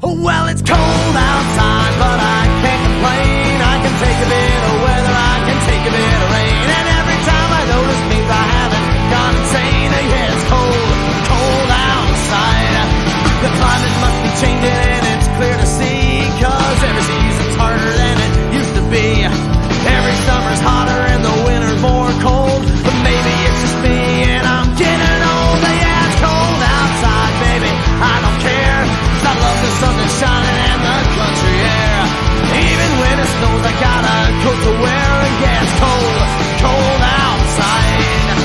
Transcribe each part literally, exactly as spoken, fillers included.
Well, it's cold outside, but I can't complain. I can take a bit of weather, I can take a bit of rain, and every time I notice means I haven't gone insane. Yeah, it's cold, cold outside. The climate must be changing and it's clear to see, cause every season's harder than it used to be. Every summer's hotter and the winter's more cold, but maybe it's just me and I'm getting old. Yeah, it's cold outside, baby, I don't care, 'cause I love the sun that's shining and the country air. Even when it snows, I got a coat to wear. Yeah, it's cold, cold outside.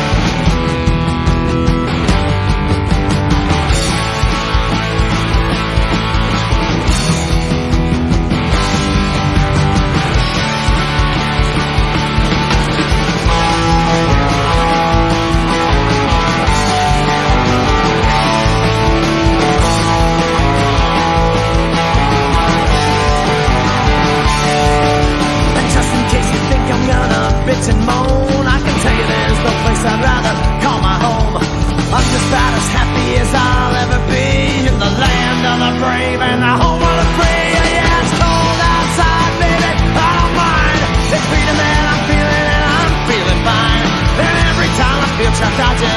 Bitch and moan, I can tell you there's no place I'd rather call my home. I'm just about as happy as I'll ever be in the land of the brave and the home of the free. Yeah, it's cold outside, baby, I don't mind. It's freedom that I'm feeling and I'm feeling fine. And every time I feel trapped, I just